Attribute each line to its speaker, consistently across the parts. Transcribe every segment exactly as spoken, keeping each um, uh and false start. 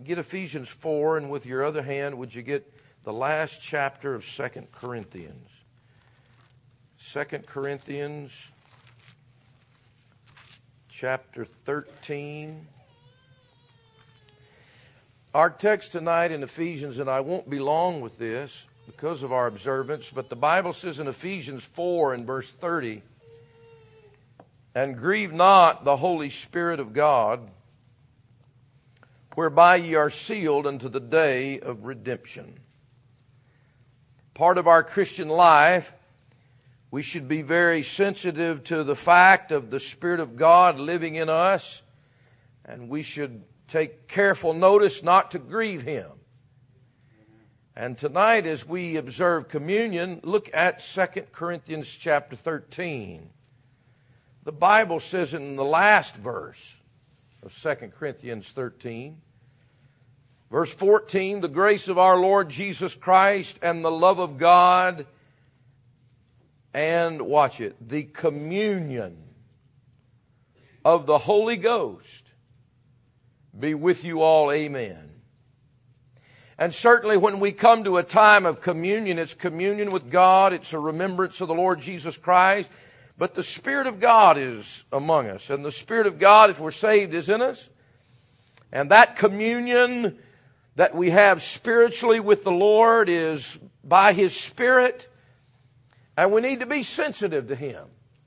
Speaker 1: get Ephesians four, and with your other hand, would you get the last chapter of Second Corinthians? Second Corinthians chapter thirteen. Our text tonight in Ephesians, and I won't be long with this because of our observance, but the Bible says in Ephesians four and verse thirty, "And grieve not the Holy Spirit of God, whereby ye are sealed unto the day of redemption." Part of our Christian life, we should be very sensitive to the fact of the Spirit of God living in us, and we should take careful notice not to grieve Him. And tonight, as we observe communion, look at Second Corinthians chapter thirteen. The Bible says in the last verse of Second Corinthians thirteen, verse fourteen, "The grace of our Lord Jesus Christ and the love of God," and watch it, "the communion of the Holy Ghost be with you all." Amen. And certainly when we come to a time of communion, it's communion with God. It's a remembrance of the Lord Jesus Christ. But the Spirit of God is among us. And the Spirit of God, if we're saved, is in us. And that communion that we have spiritually with the Lord is by His Spirit. And we need to be sensitive to Him.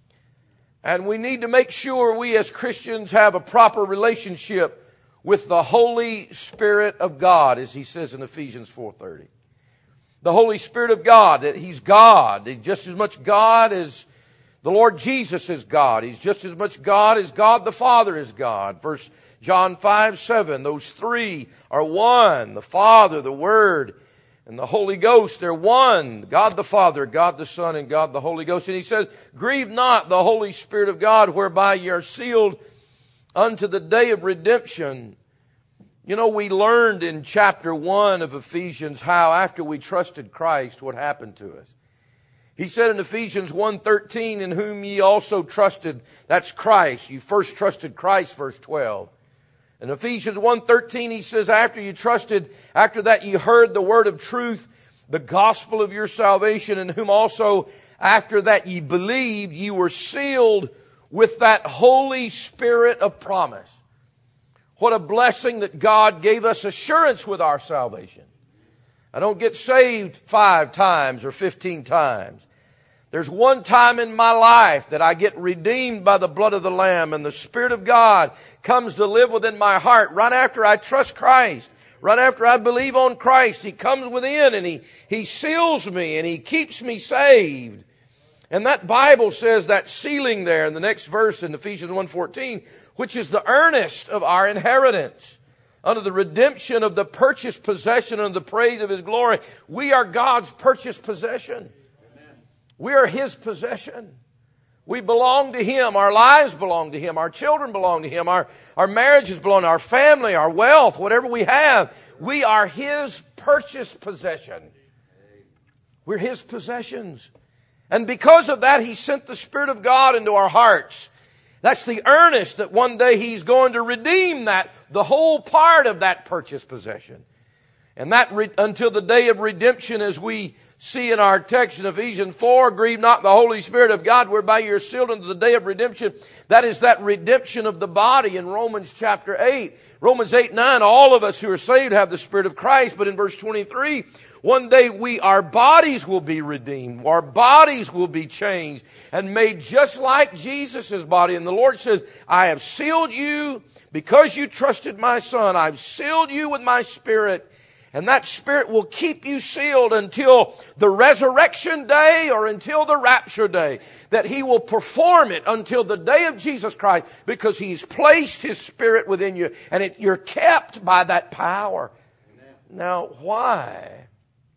Speaker 1: And we need to make sure we as Christians have a proper relationship with the Holy Spirit of God, as he says in Ephesians four thirty. The Holy Spirit of God, that He's God. He's just as much God as the Lord Jesus is God. He's just as much God as God the Father is God. First John five seven, those three are one. The Father, the Word, and the Holy Ghost, they're one. God the Father, God the Son, and God the Holy Ghost. And he says, "Grieve not the Holy Spirit of God, whereby ye are sealed unto the day of redemption." You know, we learned in chapter one of Ephesians how after we trusted Christ, what happened to us. He said in Ephesians one thirteen, "In whom ye also trusted," that's Christ. You first trusted Christ, verse twelve. In Ephesians one thirteen, he says, after you trusted, after that you heard the word of truth, the gospel of your salvation, in whom also after that ye believed, ye were sealed with that Holy Spirit of promise. What a blessing that God gave us assurance with our salvation. I don't get saved five times or fifteen times. There's one time in my life that I get redeemed by the blood of the Lamb, and the Spirit of God comes to live within my heart right after I trust Christ. Right after I believe on Christ, He comes within and He, He seals me and He keeps me saved. And that Bible says that sealing there in the next verse in Ephesians one fourteen, which is the earnest of our inheritance, under the redemption of the purchased possession and the praise of His glory. We are God's purchased possession. Amen. We are His possession. We belong to Him. Our lives belong to Him. Our children belong to Him. Our, our marriages belong to our family, our wealth, whatever we have. We are His purchased possession. We're His possessions. And because of that, He sent the Spirit of God into our hearts. That's the earnest that one day He's going to redeem that, the whole part of that purchased possession. And that re- until the day of redemption, as we see in our text in Ephesians four, "Grieve not the Holy Spirit of God, whereby you are sealed unto the day of redemption." That is that redemption of the body in Romans chapter eight. Romans eight, nine, all of us who are saved have the Spirit of Christ. But in verse twenty-three, one day we, our bodies will be redeemed. Our bodies will be changed and made just like Jesus' body. And the Lord says, "I have sealed you because you trusted my Son. I've sealed you with my Spirit." And that Spirit will keep you sealed until the resurrection day or until the rapture day. That He will perform it until the day of Jesus Christ, because He's placed His Spirit within you. And it, you're kept by that power. Amen. Now, why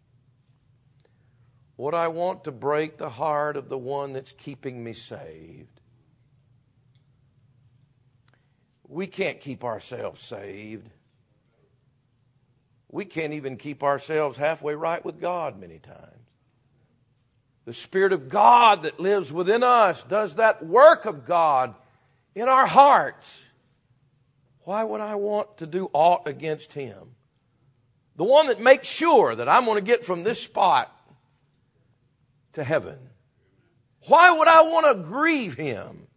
Speaker 1: would I want to break the heart of the one that's keeping me saved? We can't keep ourselves saved. We can't even keep ourselves halfway right with God many times. The Spirit of God that lives within us does that work of God in our hearts. why would I want to do aught against Him? The one that makes sure that I'm going to get from this spot to heaven. Why would I want to grieve Him?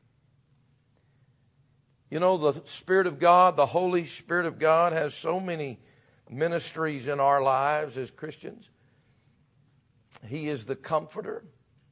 Speaker 1: You know, the Spirit of God, the Holy Spirit of God, has so many ministries in our lives as Christians. He is the comforter.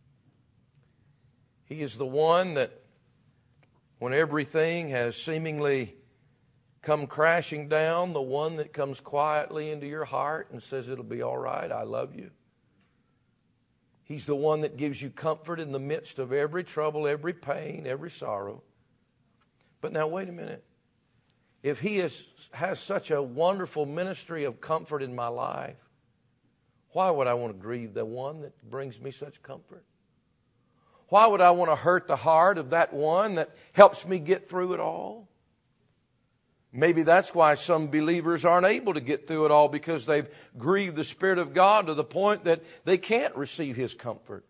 Speaker 1: He is the one that, when everything has seemingly come crashing down, the one that comes quietly into your heart and says, it'll be all right, I love you. He's the one that gives you comfort in the midst of every trouble, every pain, every sorrow. But now wait a minute. If He is, has such a wonderful ministry of comfort in my life, why would I want to grieve the one that brings me such comfort? Why would I want to hurt the heart of that one that helps me get through it all? Maybe that's why some believers aren't able to get through it all, because they've grieved the Spirit of God to the point that they can't receive His comfort.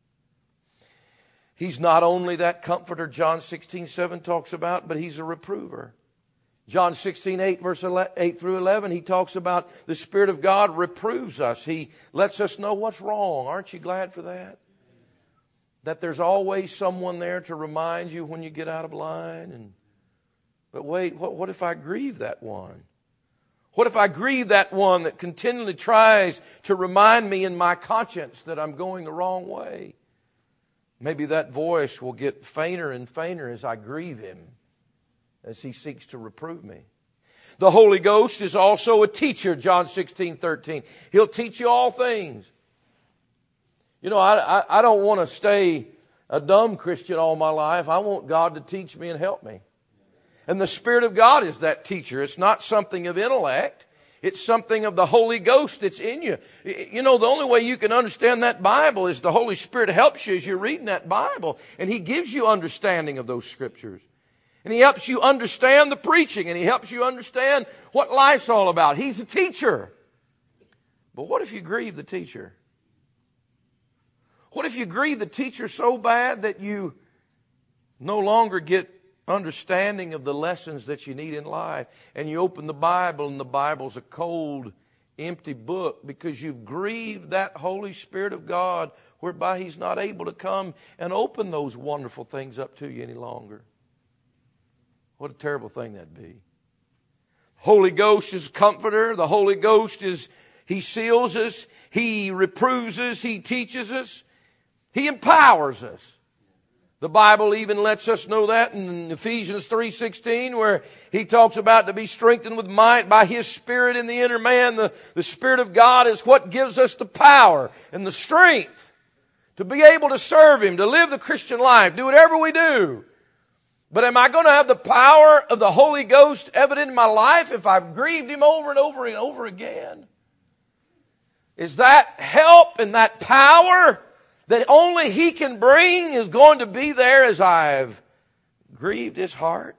Speaker 1: He's not only that comforter John sixteen seven talks about, but He's a reprover. John sixteen eight, verse eight through eleven, He talks about the Spirit of God reproves us. He lets us know what's wrong. Aren't you glad for that? That there's always someone there to remind you when you get out of line. And But wait, what, what if I grieve that one? What if I grieve that one that continually tries to remind me in my conscience that I'm going the wrong way? Maybe that voice will get fainter and fainter as I grieve him, as he seeks to reprove me. The Holy Ghost is also a teacher, John sixteen thirteen. He'll teach you all things. You know, I, I, I don't want to stay a dumb Christian all my life. I want God to teach me and help me. And the Spirit of God is that teacher. It's not something of intellect. It's something of the Holy Ghost that's in you. You know, the only way you can understand that Bible is the Holy Spirit helps you as you're reading that Bible. And He gives you understanding of those Scriptures. And He helps you understand the preaching. And He helps you understand what life's all about. He's a teacher. But what if you grieve the teacher? What if you grieve the teacher so bad that you no longer get understanding of the lessons that you need in life, and you open the Bible and the Bible's a cold, empty book because you've grieved that Holy Spirit of God, whereby He's not able to come and open those wonderful things up to you any longer? What a terrible thing that'd be. Holy Ghost is comforter. The Holy Ghost is, He seals us, He reproves us, He teaches us, He empowers us. The Bible even lets us know that in Ephesians three sixteen, where he talks about to be strengthened with might by His Spirit in the inner man. The, the Spirit of God is what gives us the power and the strength to be able to serve Him, to live the Christian life, do whatever we do. But am I going to have the power of the Holy Ghost evident in my life if I've grieved Him over and over and over again? Is that help and that power that only He can bring is going to be there as I've grieved His heart?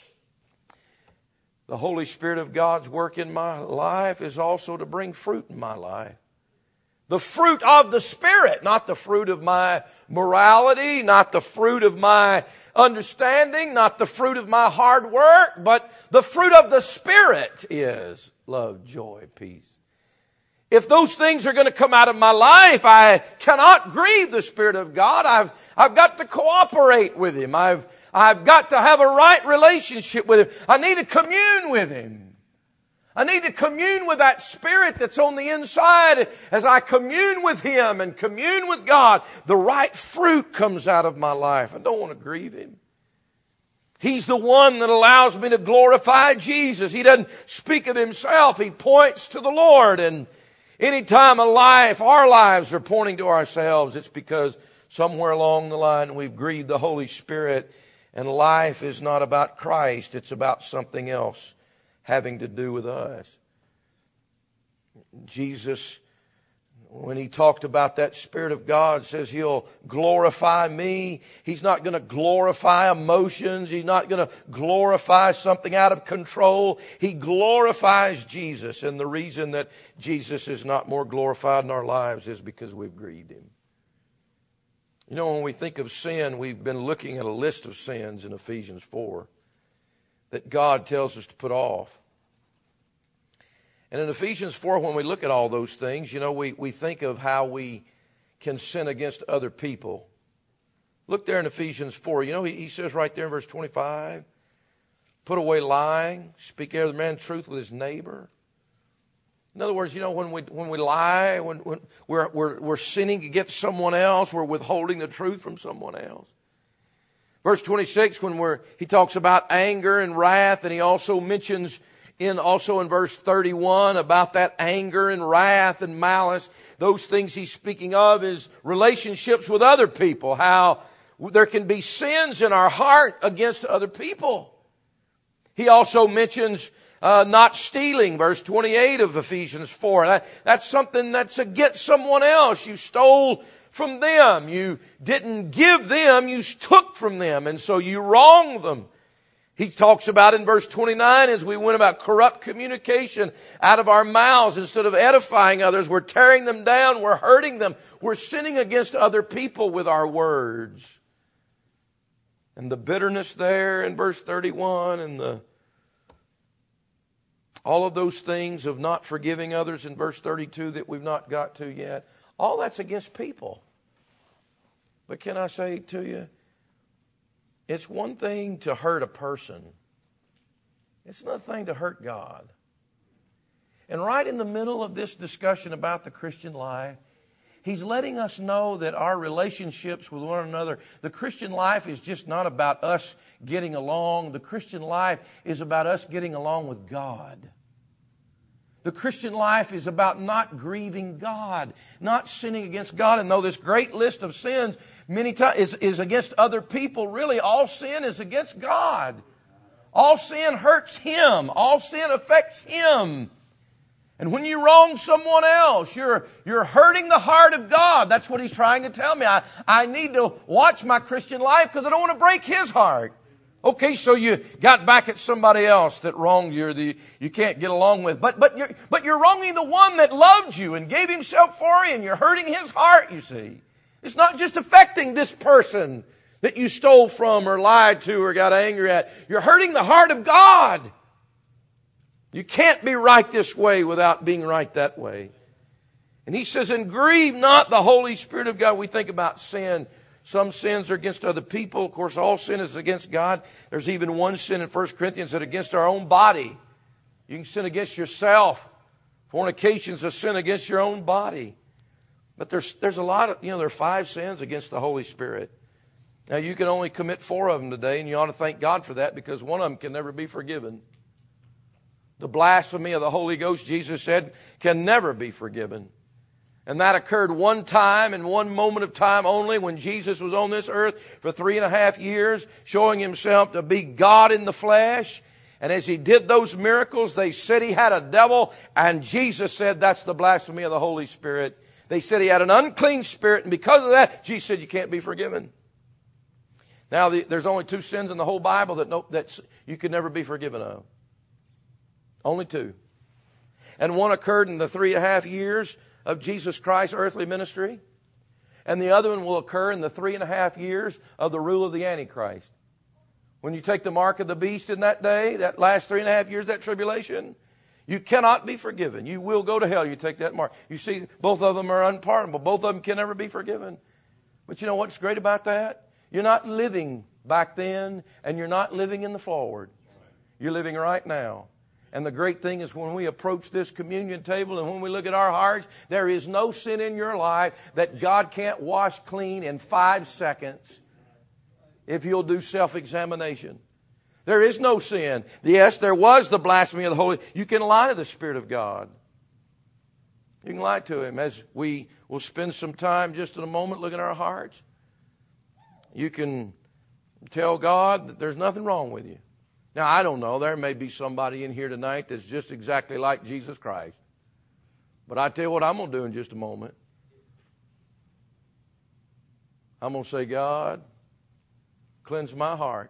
Speaker 1: The Holy Spirit of God's work in my life is also to bring fruit in my life. The fruit of the Spirit, not the fruit of my morality, not the fruit of my understanding, not the fruit of my hard work, but the fruit of the Spirit is love, joy, peace. If those things are going to come out of my life, I cannot grieve the Spirit of God. I've, I've got to cooperate with Him. I've, I've got to have a right relationship with Him. I need to commune with Him. I need to commune with that Spirit that's on the inside. As I commune with Him and commune with God, the right fruit comes out of my life. I don't want to grieve Him. He's the one that allows me to glorify Jesus. He doesn't speak of Himself. He points to the Lord. And anytime a life, our lives are pointing to ourselves, it's because somewhere along the line we've grieved the Holy Spirit, and life is not about Christ. It's about something else having to do with us. Jesus, when He talked about that Spirit of God, says He'll glorify me. He's not going to glorify emotions. He's not going to glorify something out of control. He glorifies Jesus. And the reason that Jesus is not more glorified in our lives is because we've grieved Him. You know, when we think of sin, we've been looking at a list of sins in Ephesians four that God tells us to put off. And in Ephesians four, when we look at all those things, you know, we, we think of how we can sin against other people. Look there in Ephesians four. You know, he, he says right there in verse twenty-five, put away lying, speak every man truth with his neighbor. In other words, you know, when we when we lie, when, when we're, we're, we're sinning against someone else, we're withholding the truth from someone else. Verse twenty-six, when we're, he talks about anger and wrath, and he also mentions in also in verse thirty-one about that anger and wrath and malice. Those things he's speaking of is relationships with other people, how there can be sins in our heart against other people. He also mentions uh, not stealing, verse twenty-eight of Ephesians four. That, that's something that's against someone else. You stole from them. You didn't give them, you took from them, and so you wronged them. He talks about in verse twenty-nine, as we went about corrupt communication out of our mouths. Instead of edifying others, we're tearing them down, we're hurting them, we're sinning against other people with our words. And the bitterness there in verse thirty-one, and the all of those things of not forgiving others in verse thirty-two that we've not got to yet, all that's against people. But can I say to you, it's one thing to hurt a person. It's another thing to hurt God. And right in the middle of this discussion about the Christian life, he's letting us know that our relationships with one another, the Christian life is just not about us getting along. The Christian life is about us getting along with God. The Christian life is about not grieving God, not sinning against God. And though this great list of sins many times is, is against other people, really all sin is against God. All sin hurts Him. All sin affects Him. And when you wrong someone else, you're, you're hurting the heart of God. That's what He's trying to tell me. I, I need to watch my Christian life because I don't want to break His heart. Okay, so you got back at somebody else that wronged you or the, you can't get along with. But, but, you're, but you're wronging the one that loved you and gave himself for you, and you're hurting his heart, you see. It's not just affecting this person that you stole from or lied to or got angry at. You're hurting the heart of God. You can't be right this way without being right that way. And he says, and grieve not the Holy Spirit of God. We think about sin. Some sins are against other people. Of course, all sin is against God. There's even one sin in First Corinthians that against our own body. You can sin against yourself. Fornication is a sin against your own body. But there's there's a lot of, you know, there are five sins against the Holy Spirit. Now, you can only commit four of them today, and you ought to thank God for that because one of them can never be forgiven. The blasphemy of the Holy Ghost, Jesus said, can never be forgiven. And that occurred one time in one moment of time only when Jesus was on this earth for three and a half years, showing himself to be God in the flesh. And as he did those miracles, they said he had a devil, and Jesus said that's the blasphemy of the Holy Spirit. They said he had an unclean spirit, and because of that, Jesus said you can't be forgiven. Now, the, there's only two sins in the whole Bible that, no, that you could never be forgiven of. Only two. And one occurred in the three and a half years of Jesus Christ's earthly ministry. And the other one will occur in the three and a half years of the rule of the Antichrist. When you take the mark of the beast in that day, that last three and a half years, that tribulation, you cannot be forgiven. You will go to hell. You take that mark. You see, both of them are unpardonable. Both of them can never be forgiven. But you know what's great about that? You're not living back then, and you're not living in the forward. You're living right now. And the great thing is when we approach this communion table and when we look at our hearts, there is no sin in your life that God can't wash clean in five seconds if you'll do self-examination. There is no sin. Yes, there was the blasphemy of the Holy. You can lie to the Spirit of God. You can lie to Him. As we will spend some time just in a moment looking at our hearts, you can tell God that there's nothing wrong with you. Now, I don't know. There may be somebody in here tonight that's just exactly like Jesus Christ. But I tell you what I'm going to do in just a moment. I'm going to say, God, cleanse my heart.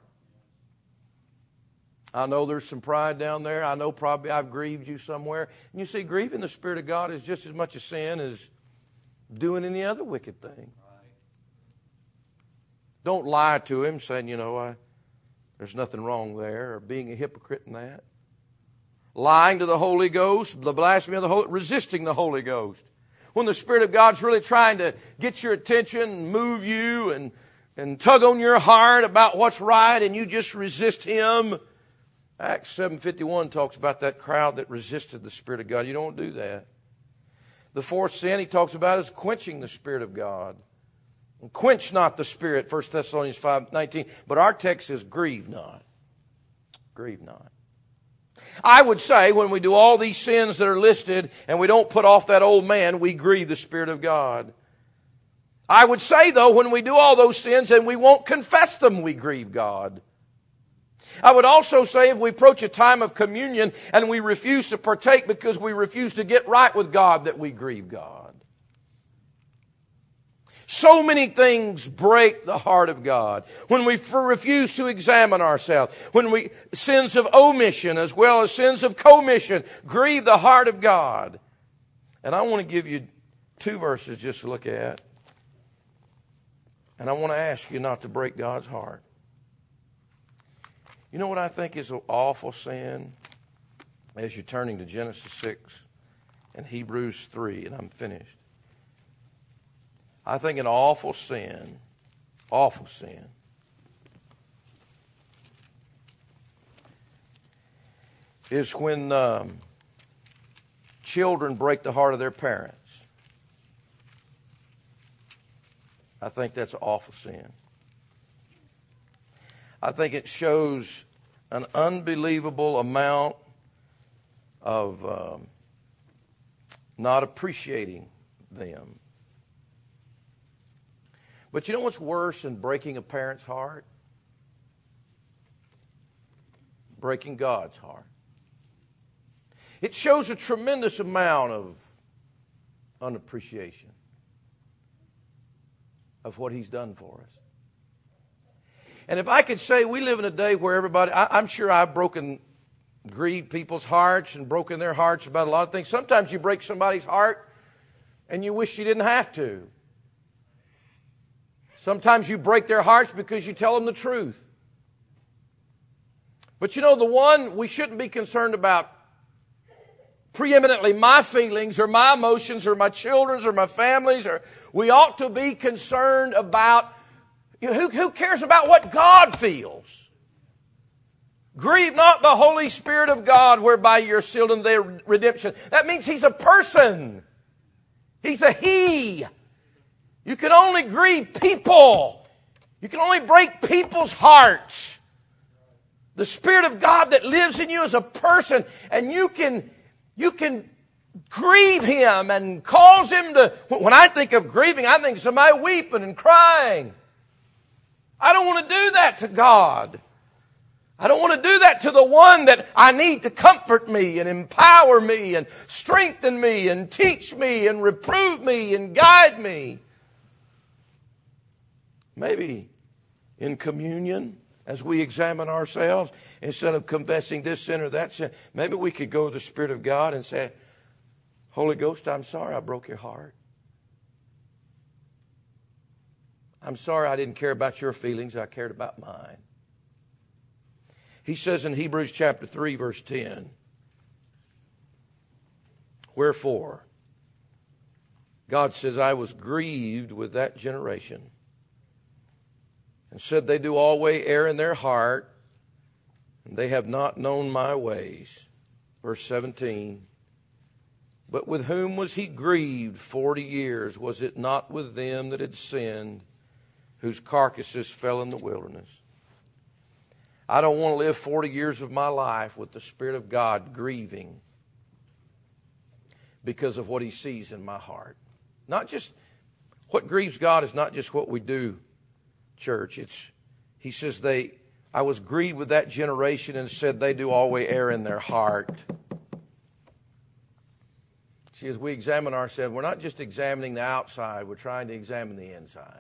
Speaker 1: I know there's some pride down there. I know probably I've grieved you somewhere. And you see, grieving the Spirit of God is just as much a sin as doing any other wicked thing. Don't lie to Him saying, you know, I... There's nothing wrong there, or being a hypocrite in that. Lying to the Holy Ghost, the blasphemy of the Holy, resisting the Holy Ghost. When the Spirit of God's really trying to get your attention, move you, and, and tug on your heart about what's right, and you just resist Him. Acts seven fifty-one talks about that crowd that resisted the Spirit of God. You don't do that. The fourth sin he talks about is quenching the Spirit of God. Quench not the Spirit, First Thessalonians five nineteen. But our text is grieve not. Grieve not. I would say when we do all these sins that are listed and we don't put off that old man, we grieve the Spirit of God. I would say, though, when we do all those sins and we won't confess them, we grieve God. I would also say if we approach a time of communion and we refuse to partake because we refuse to get right with God, that we grieve God. So many things break the heart of God. When we refuse to examine ourselves, when we, sins of omission as well as sins of commission grieve the heart of God. And I want to give you two verses just to look at. And I want to ask you not to break God's heart. You know what I think is an awful sin? As you're turning to Genesis six and Hebrews three, and I'm finished. I think an awful sin, awful sin, is when um, children break the heart of their parents. I think that's an awful sin. I think it shows an unbelievable amount of um, not appreciating them. But you know what's worse than breaking a parent's heart? Breaking God's heart. It shows a tremendous amount of unappreciation of what He's done for us. And if I could say, we live in a day where everybody, I, I'm sure I've broken, grieved people's hearts and broken their hearts about a lot of things. Sometimes you break somebody's heart and you wish you didn't have to. Sometimes you break their hearts because you tell them the truth. But you know, the one we shouldn't be concerned about preeminently my feelings or my emotions or my children's or my family's. Or we ought to be concerned about, you know, who, who cares about what God feels? Grieve not the Holy Spirit of God whereby you're sealed in their redemption. That means He's a person. He's a He. You can only grieve people. You can only break people's hearts. The Spirit of God that lives in you is a person, and you can, you can grieve Him and cause Him to... When I think of grieving, I think of somebody weeping and crying. I don't want to do that to God. I don't want to do that to the one that I need to comfort me and empower me and strengthen me and teach me and reprove me and guide me. Maybe in communion, as we examine ourselves, instead of confessing this sin or that sin, maybe we could go to the Spirit of God and say, Holy Ghost, I'm sorry I broke your heart. I'm sorry I didn't care about your feelings. I cared about mine. He says in Hebrews chapter three, verse ten, wherefore, God says, I was grieved with that generation, and said they do always err in their heart, and they have not known my ways. Verse seventeen, but with whom was He grieved forty years? Was it not with them that had sinned, whose carcasses fell in the wilderness? I don't want to live forty years of my life with the Spirit of God grieving because of what He sees in my heart. Not just, what grieves God is not just what we do, church. It's, He says they, I was grieved with that generation and said they do always err in their heart. See, as we examine ourselves, we're not just examining the outside, we're trying to examine the inside.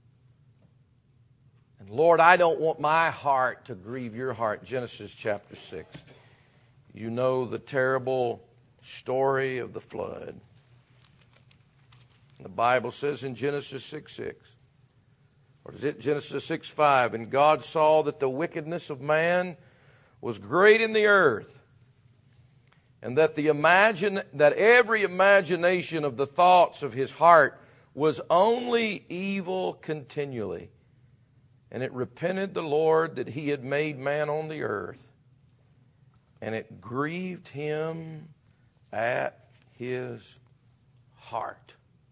Speaker 1: And Lord, I don't want my heart to grieve your heart. Genesis chapter six. You know the terrible story of the flood. The Bible says in Genesis six six, Or is it Genesis six five? And God saw that the wickedness of man was great in the earth, and that the imagine that every imagination of the thoughts of his heart was only evil continually. And it repented the Lord that he had made man on the earth, and it grieved him at his heart.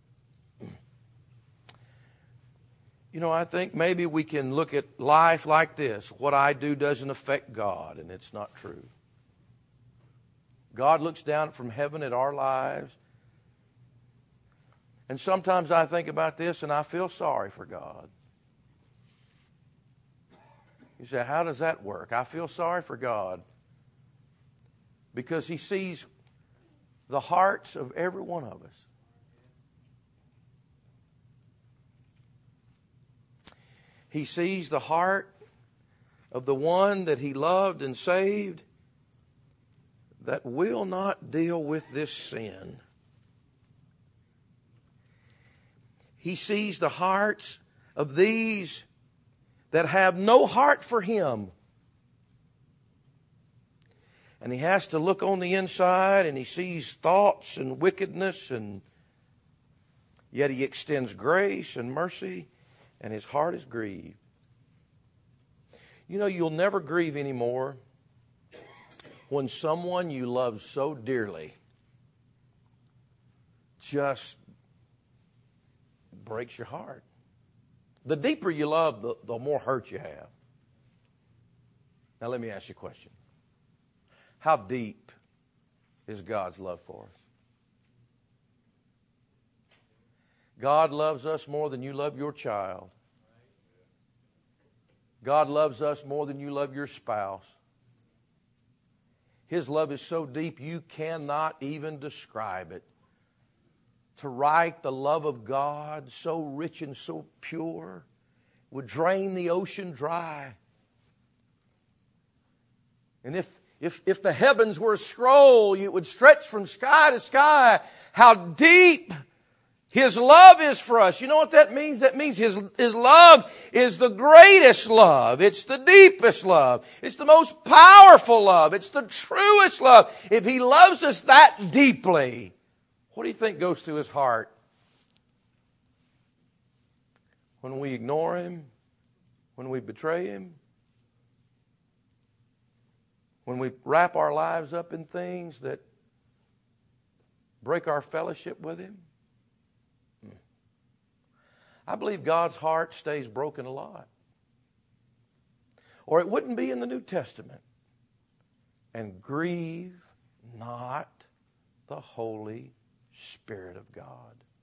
Speaker 1: You know, I think maybe we can look at life like this. What I do doesn't affect God, and it's not true. God looks down from heaven at our lives. And sometimes I think about this and I feel sorry for God. You say, how does that work? I feel sorry for God because He sees the hearts of every one of us. He sees the heart of the one that He loved and saved that will not deal with this sin. He sees the hearts of these that have no heart for Him. And He has to look on the inside and He sees thoughts and wickedness, and yet He extends grace and mercy, and His heart is grieved. You know, you'll never grieve anymore when someone you love so dearly just breaks your heart. The deeper you love, the, the more hurt you have. Now let me ask you a question. How deep is God's love for us? God loves us more than you love your child. God loves us more than you love your spouse. His love is so deep you cannot even describe it. To write the love of God, so rich and so pure, would drain the ocean dry. And if, if, if the heavens were a scroll, it would stretch from sky to sky. How deep His love is for us. You know what that means? That means His, His love is the greatest love. It's the deepest love. It's the most powerful love. It's the truest love. If He loves us that deeply, what do you think goes through His heart? When we ignore Him, when we betray Him, when we wrap our lives up in things that break our fellowship with Him. I believe God's heart stays broken a lot. Or it wouldn't be in the New Testament. And grieve not the Holy Spirit of God.